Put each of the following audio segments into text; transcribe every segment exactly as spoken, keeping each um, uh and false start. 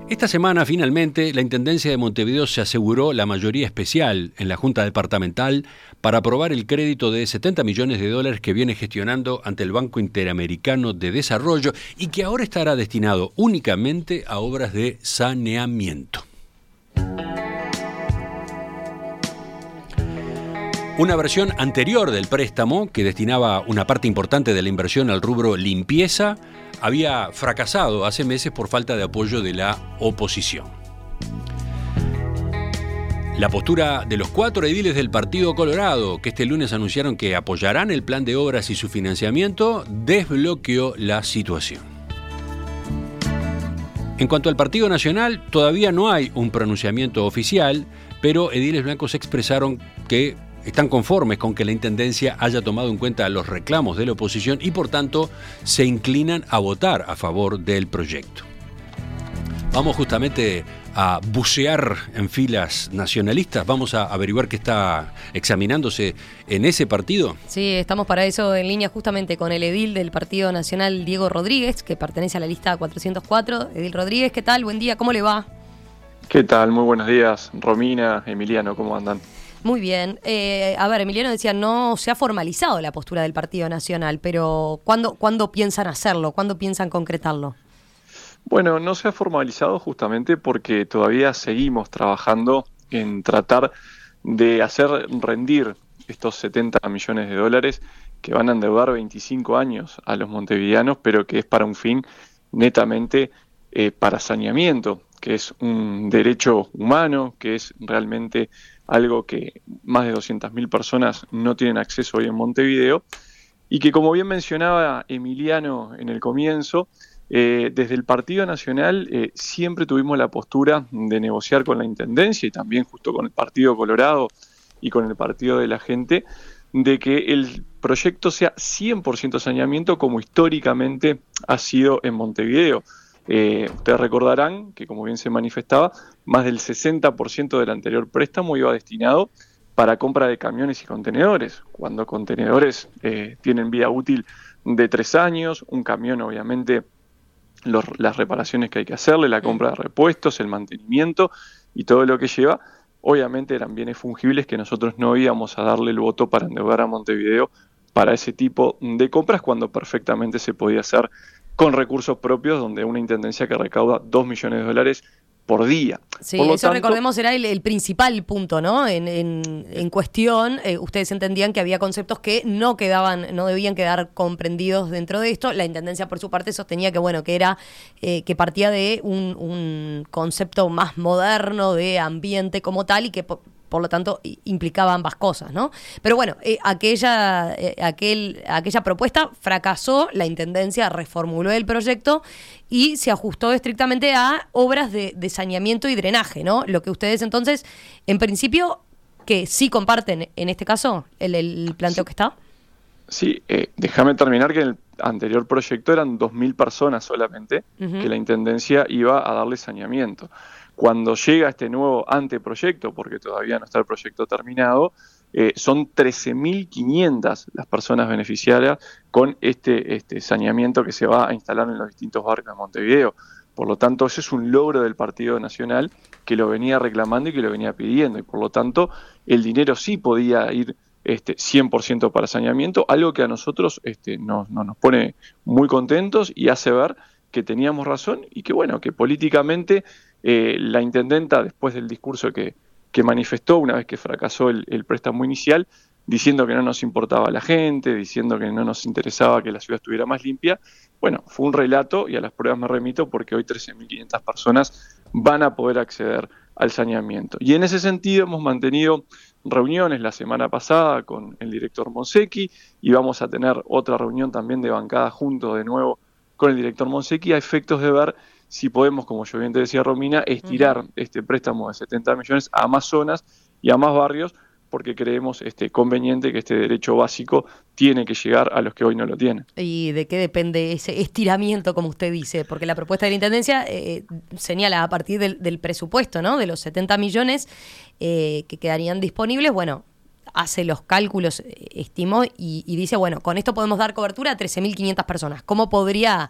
Esta semana, finalmente, la Intendencia de Montevideo se aseguró la mayoría especial en la Junta Departamental para aprobar el crédito de setenta millones de dólares que viene gestionando ante el Banco Interamericano de Desarrollo y que ahora estará destinado únicamente a obras de saneamiento. Una versión anterior del préstamo, que destinaba una parte importante de la inversión al rubro limpieza, había fracasado hace meses por falta de apoyo de la oposición. La postura de los cuatro ediles del Partido Colorado, que este lunes anunciaron que apoyarán el plan de obras y su financiamiento, desbloqueó la situación. En cuanto al Partido Nacional, todavía no hay un pronunciamiento oficial, pero ediles blancos expresaron que están conformes con que la Intendencia haya tomado en cuenta los reclamos de la oposición y, por tanto, se inclinan a votar a favor del proyecto. Vamos justamente a bucear en filas nacionalistas. Vamos a averiguar qué está examinándose en ese partido. Sí, estamos para eso en línea justamente con el edil del Partido Nacional, Diego Rodríguez, que pertenece a la lista cuatrocientos cuatro. Edil Rodríguez, ¿qué tal? Buen día, ¿cómo le va? ¿Qué tal? Muy buenos días, Romina, Emiliano, ¿cómo andan? Muy bien. Eh, a ver, Emiliano decía, no se ha formalizado la postura del Partido Nacional, pero ¿cuándo, ¿cuándo piensan hacerlo? ¿Cuándo piensan concretarlo? Bueno, no se ha formalizado justamente porque todavía seguimos trabajando en tratar de hacer rendir estos setenta millones de dólares que van a endeudar veinticinco años a los montevideanos, pero que es para un fin netamente eh, para saneamiento, que es un derecho humano, que es realmente algo que más de doscientas mil personas no tienen acceso hoy en Montevideo, y que, como bien mencionaba Emiliano en el comienzo, eh, desde el Partido Nacional eh, siempre tuvimos la postura de negociar con la Intendencia y también justo con el Partido Colorado y con el Partido de la Gente, de que el proyecto sea cien por ciento saneamiento como históricamente ha sido en Montevideo. Eh, ustedes recordarán que, como bien se manifestaba, más del sesenta por ciento del anterior préstamo iba destinado para compra de camiones y contenedores, cuando contenedores eh, tienen vida útil de tres años, un camión obviamente los, las reparaciones que hay que hacerle, la compra de repuestos, el mantenimiento y todo lo que lleva, obviamente eran bienes fungibles que nosotros no íbamos a darle el voto para endeudar a Montevideo para ese tipo de compras cuando perfectamente se podía hacer con recursos propios, donde una intendencia que recauda dos millones de dólares por día. Sí, por lo eso tanto, recordemos era el, el principal punto, ¿no? En, en, en cuestión, eh, ustedes entendían que había conceptos que no quedaban, no debían quedar comprendidos dentro de esto. La intendencia, por su parte, sostenía que bueno, que era eh, que partía de un, un concepto más moderno de ambiente como tal y que por, por lo tanto implicaba ambas cosas, ¿no? Pero bueno, eh, aquella, eh, aquel, aquella propuesta fracasó, la Intendencia reformuló el proyecto y se ajustó estrictamente a obras de, de saneamiento y drenaje, ¿no? Lo que ustedes entonces, en principio, que sí comparten en este caso el, el planteo sí, que está. Sí, eh, déjame terminar que en el anterior proyecto eran dos mil personas solamente uh-huh. que la Intendencia iba a darle saneamiento. Cuando llega este nuevo anteproyecto, porque todavía no está el proyecto terminado, eh, son trece mil quinientas las personas beneficiarias con este, este saneamiento que se va a instalar en los distintos barrios de Montevideo. Por lo tanto, ese es un logro del Partido Nacional que lo venía reclamando y que lo venía pidiendo. Y por lo tanto, el dinero sí podía ir este, cien por ciento para saneamiento, algo que a nosotros este, nos, nos, nos pone muy contentos y hace ver que teníamos razón y que, bueno, que políticamente eh, la intendenta, después del discurso que, que manifestó una vez que fracasó el, el préstamo inicial, diciendo que no nos importaba la gente, diciendo que no nos interesaba que la ciudad estuviera más limpia, bueno, fue un relato y a las pruebas me remito porque hoy trece mil quinientas personas van a poder acceder al saneamiento. Y en ese sentido hemos mantenido reuniones la semana pasada con el director Monsecchi y vamos a tener otra reunión también de bancada juntos de nuevo con el director Monsecchi a efectos de ver si podemos, como yo bien te decía Romina, estirar uh-huh. este préstamo de setenta millones a más zonas y a más barrios, porque creemos este, conveniente que este derecho básico tiene que llegar a los que hoy no lo tienen. ¿Y de qué depende ese estiramiento, como usted dice? Porque la propuesta de la Intendencia eh, señala a partir del, del presupuesto, ¿no? De los setenta millones eh, que quedarían disponibles, bueno, hace los cálculos, estimó, y, y dice, bueno, con esto podemos dar cobertura a trece mil quinientas personas. ¿Cómo podría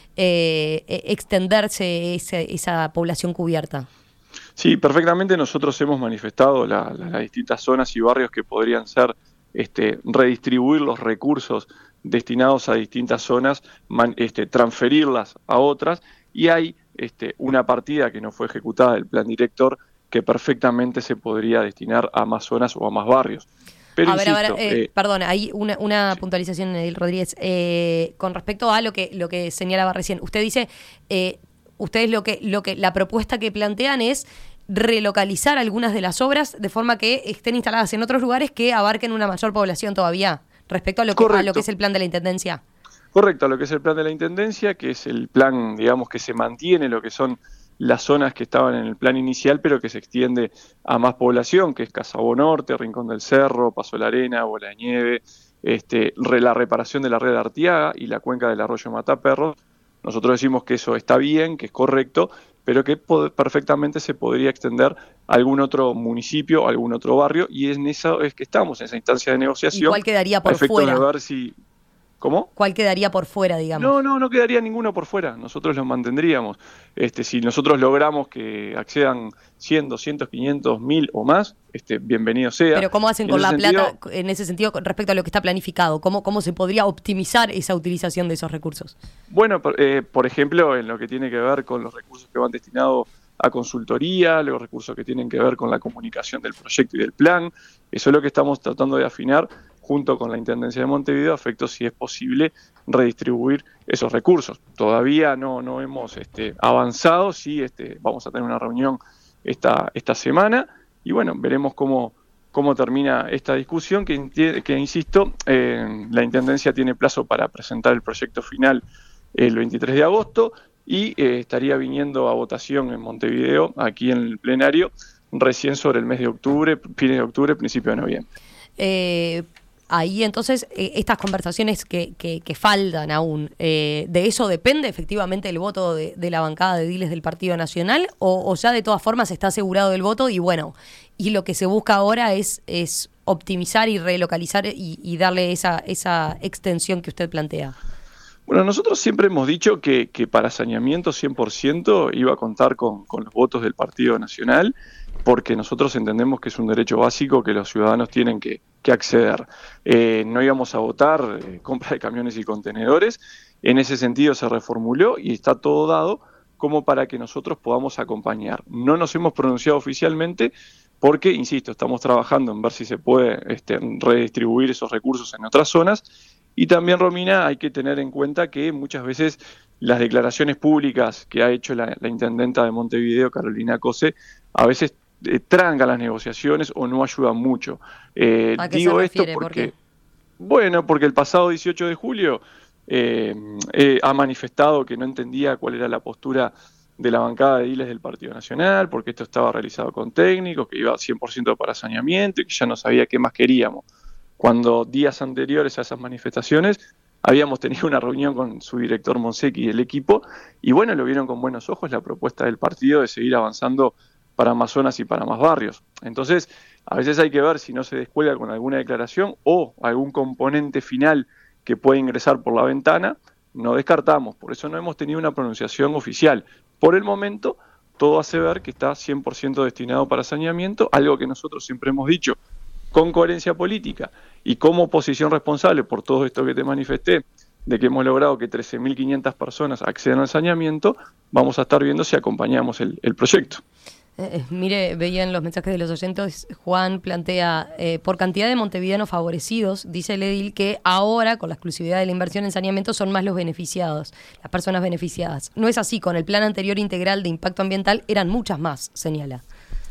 eh, extenderse esa, esa población cubierta. Sí, perfectamente. Nosotros hemos manifestado la, la, las distintas zonas y barrios que podrían ser, este, redistribuir los recursos destinados a distintas zonas, man, este, transferirlas a otras, y hay este, una partida que no fue ejecutada del plan director que perfectamente se podría destinar a más zonas o a más barrios. Pero a ver, insisto, a ver, eh, eh, perdón, hay una, una sí. puntualización, Edil Rodríguez, eh, con respecto a lo que lo que señalaba recién. Usted dice, eh, ustedes lo que lo que la propuesta que plantean es relocalizar algunas de las obras de forma que estén instaladas en otros lugares que abarquen una mayor población todavía, respecto a lo que, a lo que es el plan de la Intendencia. Correcto, a lo que es el plan de la Intendencia, que es el plan, digamos, que se mantiene lo que son las zonas que estaban en el plan inicial, pero que se extiende a más población, que es Casabo Norte, Rincón del Cerro, Paso la Arena, Bola de Nieve, este, la reparación de la red de Artiaga y la cuenca del arroyo Mataperros. Nosotros decimos que eso está bien, que es correcto, pero que perfectamente se podría extender a algún otro municipio, a algún otro barrio, y en eso es que estamos, en esa instancia de negociación. ¿Y cuál quedaría por a efecto fuera? De ver si... ¿Cómo? ¿Cuál quedaría por fuera, digamos? No, no, no quedaría ninguno por fuera. Nosotros los mantendríamos. Este, si nosotros logramos que accedan cien, doscientos, quinientos, mil o más, este, bienvenido sea. Pero ¿cómo hacen en con la sentido, plata en ese sentido respecto a lo que está planificado? ¿Cómo, cómo se podría optimizar esa utilización de esos recursos? Bueno, eh, por ejemplo, en lo que tiene que ver con los recursos que van destinados a consultoría, los recursos que tienen que ver con la comunicación del proyecto y del plan. Eso es lo que estamos tratando de afinar junto con la Intendencia de Montevideo, a efecto si es posible redistribuir esos recursos. Todavía no, no hemos este, avanzado, sí, este, vamos a tener una reunión esta, esta semana y bueno, veremos cómo, cómo termina esta discusión, que, que insisto, eh, la Intendencia tiene plazo para presentar el proyecto final el veintitrés de agosto y eh, estaría viniendo a votación en Montevideo, aquí en el plenario, recién sobre el mes de octubre, fines de octubre, principio de noviembre. Eh... Ahí entonces, eh, estas conversaciones que, que, que faltan aún, eh, ¿de eso depende efectivamente el voto de, de la bancada de ediles del Partido Nacional? O, ¿O ya de todas formas está asegurado el voto y bueno, y lo que se busca ahora es, es optimizar y relocalizar y, y darle esa, esa extensión que usted plantea? Bueno, nosotros siempre hemos dicho que, que para saneamiento cien por ciento iba a contar con, con los votos del Partido Nacional, porque nosotros entendemos que es un derecho básico que los ciudadanos tienen que, que acceder. Eh, no íbamos a votar eh, compra de camiones y contenedores, en ese sentido se reformuló y está todo dado como para que nosotros podamos acompañar. No nos hemos pronunciado oficialmente porque, insisto, estamos trabajando en ver si se puede este, redistribuir esos recursos en otras zonas. Y también, Romina, hay que tener en cuenta que muchas veces las declaraciones públicas que ha hecho la, la intendenta de Montevideo, Carolina Cose, a veces eh, trancan las negociaciones o no ayudan mucho. Eh, ¿A qué digo se esto refiere? porque, ¿Por qué? Bueno, porque el pasado dieciocho de julio eh, eh, ha manifestado que no entendía cuál era la postura de la bancada de ediles del Partido Nacional, porque esto estaba realizado con técnicos, que iba cien por ciento para saneamiento y que ya no sabía qué más queríamos. Cuando días anteriores a esas manifestaciones habíamos tenido una reunión con su director Monsecchi y el equipo, y bueno, lo vieron con buenos ojos la propuesta del partido de seguir avanzando para más zonas y para más barrios. Entonces, a veces hay que ver si no se descuelga con alguna declaración o algún componente final que puede ingresar por la ventana, no descartamos, por eso no hemos tenido una pronunciación oficial. Por el momento, todo hace ver que está cien por ciento destinado para saneamiento, algo que nosotros siempre hemos dicho, con coherencia política y como oposición responsable por todo esto que te manifesté, de que hemos logrado que trece mil quinientas personas accedan al saneamiento, vamos a estar viendo si acompañamos el, el proyecto. Eh, mire, veían los mensajes de los oyentes, Juan plantea, eh, por cantidad de montevideanos favorecidos, dice el edil que ahora, con la exclusividad de la inversión en saneamiento, son más los beneficiados, las personas beneficiadas. No es así, con el plan anterior integral de impacto ambiental eran muchas más, señala.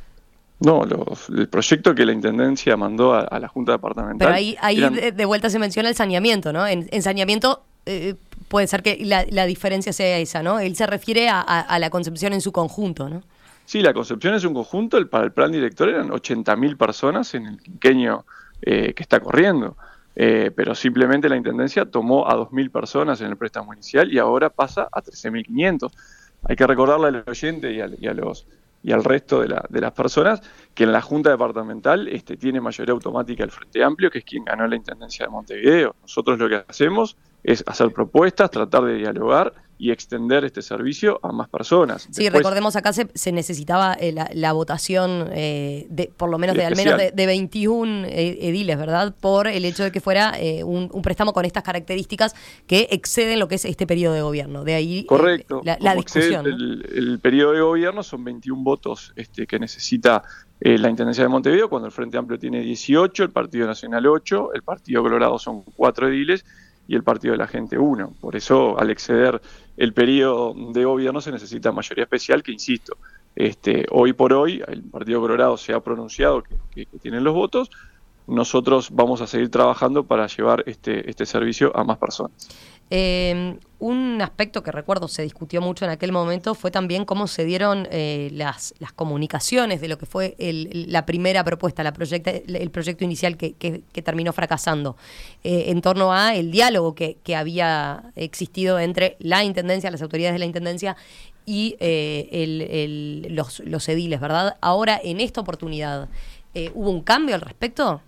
No, los, el proyecto que la Intendencia mandó a, a la Junta Departamental... Pero ahí, ahí eran... de, de vuelta se menciona el saneamiento, ¿no? En, en saneamiento eh, puede ser que la, la diferencia sea esa, ¿no? Él se refiere a, a, a la concepción en su conjunto, ¿no? Sí, la concepción es un conjunto, el, para el plan director eran ochenta mil personas en el quinquenio eh, que está corriendo, eh, pero simplemente la Intendencia tomó a dos mil personas en el préstamo inicial y ahora pasa a trece mil quinientos. Hay que recordarle al oyente y, a, y, a los, y al resto de, la, de las personas que en la Junta Departamental este, tiene mayoría automática el Frente Amplio, que es quien ganó la Intendencia de Montevideo. Nosotros lo que hacemos es hacer propuestas, tratar de dialogar y extender este servicio a más personas. Sí, Después, recordemos acá se, se necesitaba eh, la, la votación eh, de por lo menos de especial. al menos de, de veintiún ediles, ¿verdad? Por el hecho de que fuera eh, un, un préstamo con estas características que exceden lo que es este periodo de gobierno. De ahí correcto, eh, la, la discusión. ¿no? El, el periodo de gobierno son veintiún votos este, que necesita eh, la Intendencia de Montevideo, cuando el Frente Amplio tiene dieciocho, el Partido Nacional ocho, el Partido Colorado son cuatro ediles y el Partido de la Gente uno. Por eso, al exceder el periodo de gobierno se necesita mayoría especial, que insisto, este, hoy por hoy el Partido Colorado se ha pronunciado que, que, que tienen los votos. Nosotros vamos a seguir trabajando para llevar este, este servicio a más personas. Eh, un aspecto que recuerdo se discutió mucho en aquel momento fue también cómo se dieron eh, las, las comunicaciones de lo que fue el, la primera propuesta, la proyecta, el proyecto inicial que, que, que terminó fracasando, eh, en torno a el diálogo que, que había existido entre la Intendencia, las autoridades de la Intendencia y eh, el, el, los, los ediles, ¿verdad? Ahora, en esta oportunidad, eh, ¿hubo un cambio al respecto?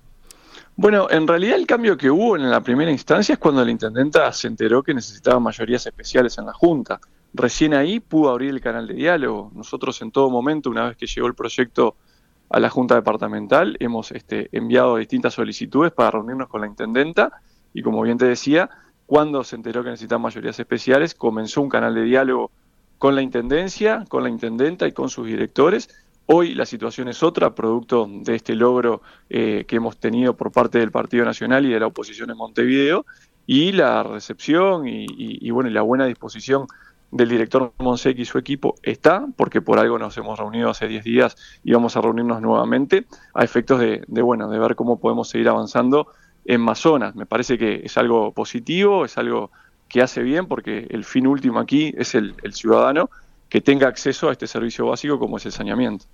Bueno, en realidad el cambio que hubo en la primera instancia es cuando la intendenta se enteró que necesitaba mayorías especiales en la Junta. Recién ahí pudo abrir el canal de diálogo. Nosotros en todo momento, una vez que llegó el proyecto a la Junta Departamental, hemos este, enviado distintas solicitudes para reunirnos con la intendenta y, como bien te decía, cuando se enteró que necesitaba mayorías especiales, comenzó un canal de diálogo con la intendencia, con la intendenta y con sus directores. Hoy la situación es otra, producto de este logro eh, que hemos tenido por parte del Partido Nacional y de la oposición en Montevideo, y la recepción y, y, y bueno, y la buena disposición del director Monsequi y su equipo está, porque por algo nos hemos reunido hace diez días y vamos a reunirnos nuevamente a efectos de, de, bueno, de ver cómo podemos seguir avanzando en más zonas. Me parece que es algo positivo, es algo que hace bien, porque el fin último aquí es el, el ciudadano que tenga acceso a este servicio básico como es el saneamiento.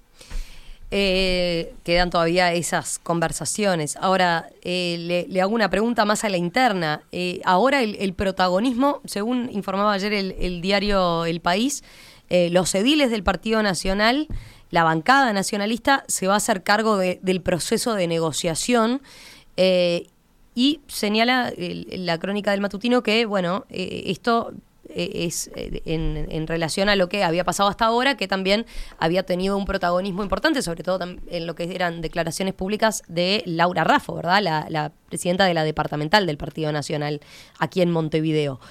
Eh, quedan todavía esas conversaciones. Ahora, eh, le, le hago una pregunta más a la interna. Eh, ahora el, el protagonismo, según informaba ayer el, el diario El País, eh, los ediles del Partido Nacional, la bancada nacionalista, se va a hacer cargo de, del proceso de negociación eh, y señala el, la crónica del matutino que, bueno, eh, esto... es en, en relación a lo que había pasado hasta ahora, que también había tenido un protagonismo importante, sobre todo en lo que eran declaraciones públicas de Laura Raffo, ¿verdad? La, la presidenta de la departamental del Partido Nacional aquí en Montevideo.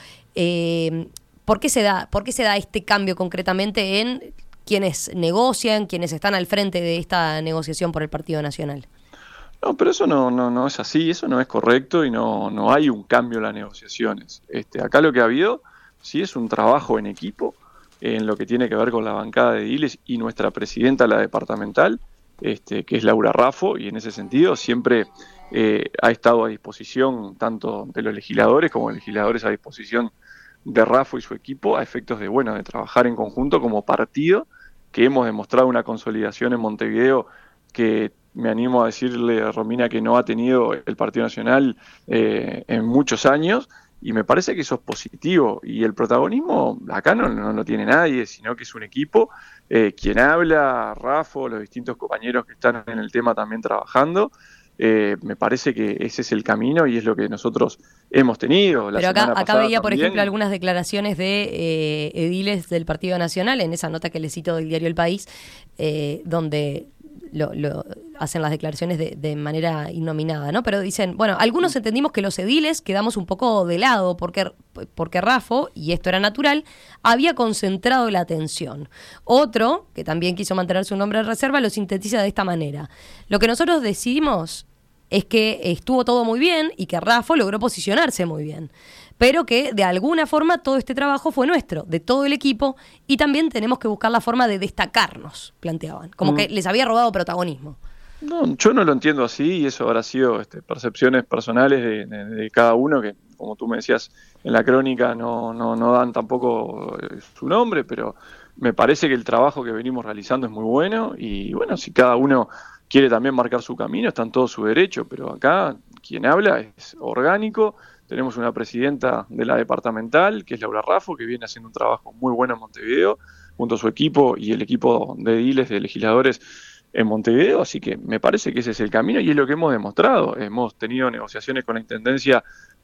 Eh, ¿por qué se da, por qué se da este cambio concretamente en quienes negocian, quienes están al frente de esta negociación por el Partido Nacional? No, pero eso no, no, no es así, eso no es correcto y no, no hay un cambio en las negociaciones. Este, acá lo que ha habido sí es un trabajo en equipo en lo que tiene que ver con la bancada de ediles y nuestra presidenta, la departamental, este, que es Laura Raffo, y en ese sentido siempre eh, ha estado a disposición tanto de los legisladores como legisladores a disposición de Raffo y su equipo a efectos de, bueno, de trabajar en conjunto como partido, que hemos demostrado una consolidación en Montevideo que me animo a decirle, Romina, que no ha tenido el Partido Nacional eh, en muchos años. Y me parece que eso es positivo. Y el protagonismo acá no, no lo tiene nadie, sino que es un equipo. Eh, quien habla, Raffo, los distintos compañeros que están en el tema también trabajando. Eh, me parece que ese es el camino y es lo que nosotros hemos tenido. La Pero acá, acá veía, por también, ejemplo, algunas declaraciones de eh, ediles del Partido Nacional, en esa nota que le cito del diario El País, eh, donde... Lo, lo hacen las declaraciones de, de manera innominada, ¿no? Pero dicen, bueno, algunos entendimos que los ediles quedamos un poco de lado porque, porque Raffo, y esto era natural, había concentrado la atención. Otro, que también quiso mantener su nombre en reserva, lo sintetiza de esta manera. Lo que nosotros decidimos es que estuvo todo muy bien y que Raffo logró posicionarse muy bien, pero que de alguna forma todo este trabajo fue nuestro, de todo el equipo, y también tenemos que buscar la forma de destacarnos, planteaban, como mm. que les había robado protagonismo. No, yo no lo entiendo así, y eso habrá sido este, percepciones personales de, de, de cada uno, que como tú me decías en la crónica no, no, no dan tampoco su nombre, pero me parece que el trabajo que venimos realizando es muy bueno, y bueno, si cada uno quiere también marcar su camino, está en todo su derecho, pero acá quien habla es orgánico. Tenemos una presidenta de la departamental, que es Laura Raffo, que viene haciendo un trabajo muy bueno en Montevideo, junto a su equipo y el equipo de ediles, de legisladores en Montevideo, así que me parece que ese es el camino y es lo que hemos demostrado. Hemos tenido negociaciones con la Intendencia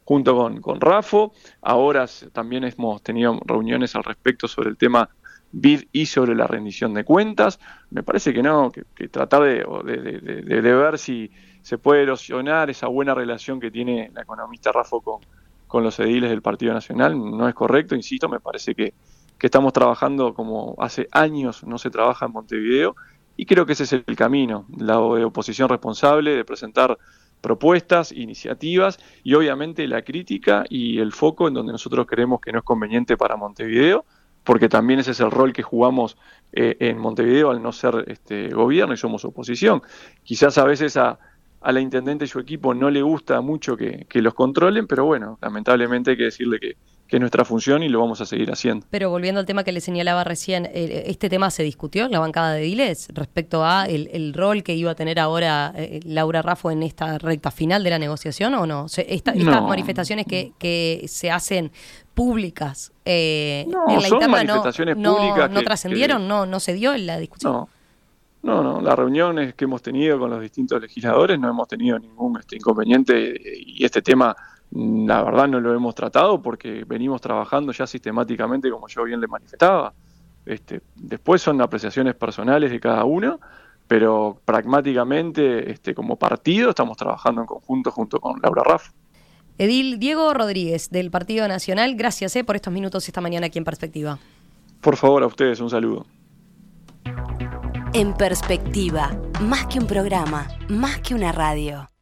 junto con, con Rafo. Ahora también hemos tenido reuniones al respecto sobre el tema B I D y sobre la rendición de cuentas. Me parece que no, que, que tratar de, de, de, de, de ver si se puede erosionar esa buena relación que tiene la economista Rafo con, con los ediles del Partido Nacional no es correcto, insisto, me parece que, que estamos trabajando como hace años no se trabaja en Montevideo, y creo que ese es el camino, la oposición responsable de presentar propuestas, iniciativas y obviamente la crítica y el foco en donde nosotros creemos que no es conveniente para Montevideo, porque también ese es el rol que jugamos eh, en Montevideo al no ser este gobierno y somos oposición. Quizás a veces a, a la intendente y su equipo no le gusta mucho que, que los controlen, pero bueno, lamentablemente hay que decirle que, que es nuestra función y lo vamos a seguir haciendo. Pero volviendo al tema que le señalaba recién, ¿este tema se discutió en la bancada de ediles respecto a el, el rol que iba a tener ahora eh, Laura Raffo en esta recta final de la negociación o no? Esta, estas no. manifestaciones que, que se hacen públicas eh, no, en la son interna manifestaciones no, públicas no, no que, trascendieron, que... no, no se dio en la discusión. No. No, no, las reuniones que hemos tenido con los distintos legisladores no hemos tenido ningún este, inconveniente y este tema, la verdad, no lo hemos tratado porque venimos trabajando ya sistemáticamente, como yo bien le manifestaba. Este, después son apreciaciones personales de cada uno, pero pragmáticamente, este, como partido, estamos trabajando en conjunto junto con Laura Raffo. Edil Diego Rodríguez, del Partido Nacional, gracias eh, por estos minutos esta mañana aquí en Perspectiva. Por favor, a ustedes, un saludo. En Perspectiva, más que un programa, más que una radio.